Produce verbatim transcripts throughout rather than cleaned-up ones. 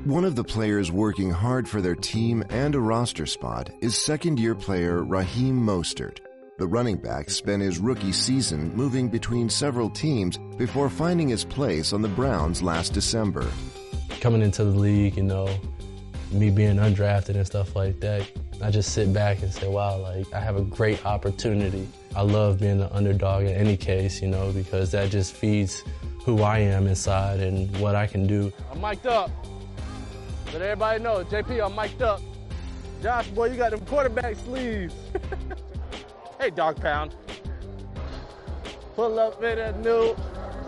One of the players working hard for their team and a roster spot is second-year player Raheem Mostert. The running back spent his rookie season moving between several teams before finding his place on the Browns last December. Coming into the league, you know, me being undrafted and stuff like that, I just sit back and say, wow, like, I have a great opportunity. I love being the underdog in any case, you know, because that just feeds who I am inside and what I can do. I'm mic'd up. Let everybody know, J P, I'm mic'd up. Josh, boy, you got them quarterback sleeves. Hey, dog pound. Pull up in a new.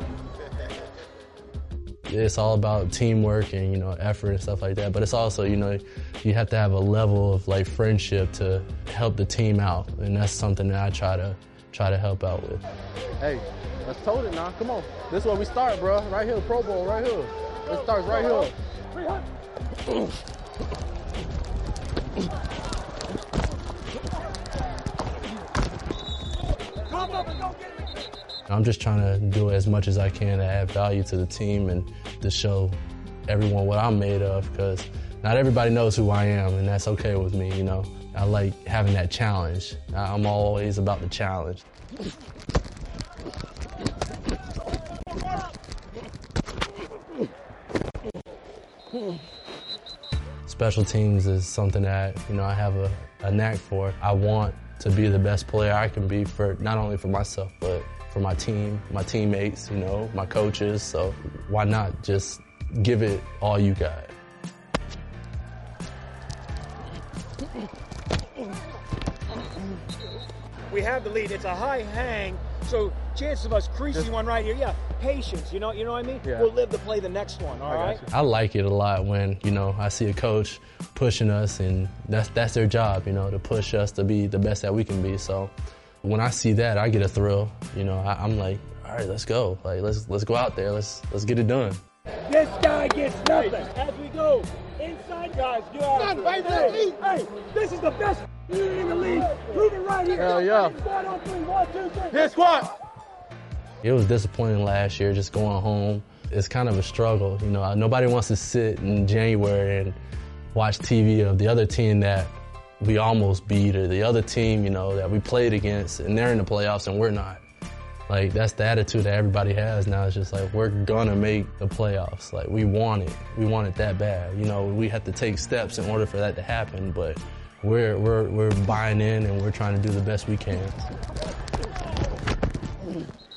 It's all about teamwork and, you know, effort and stuff like that. But it's also, you know, you have to have a level of, like, friendship to help the team out. And that's something that I try to try to help out with. Hey, let's tote it now. Come on. This is where we start, bro. Right here, Pro Bowl, right here. It starts right here. I'm just trying to do as much as I can to add value to the team and to show everyone what I'm made of, because not everybody knows who I am, and that's okay with me, you know. I like having that challenge. I'm always about the challenge. Special teams is something that, you know, I have a, a knack for. I want to be the best player I can be, for not only for myself, but for my team, my teammates, you know, my coaches. So why not just give it all you got? We have the lead. It's a high hang, so chances of us creasing just one right here. Yeah, patience. You know, you know what I mean. Yeah. We'll live to play the next one. All right. I like it a lot when, you know, I see a coach pushing us, and that's that's their job, you know, to push us to be the best that we can be. So when I see that, I get a thrill. You know, I, I'm like, all right, let's go. Like, let's let's go out there. Let's let's get it done. This guy gets nothing. As we go inside, guys, get out. Hey, hey, hey, this is the best unit in the league. Prove it right here. Hell yeah. Squad on three. One, two, three. Hit squad. It was disappointing last year, just going home. It's kind of a struggle. You know, nobody wants to sit in January and watch T V of the other team that we almost beat, or the other team, you know, that we played against, and they're in the playoffs and we're not. Like, that's the attitude that everybody has now. It's just like, we're gonna make the playoffs. Like, we want it. We want it that bad. You know, we have to take steps in order for that to happen, but we're, we're, we're buying in and we're trying to do the best we can.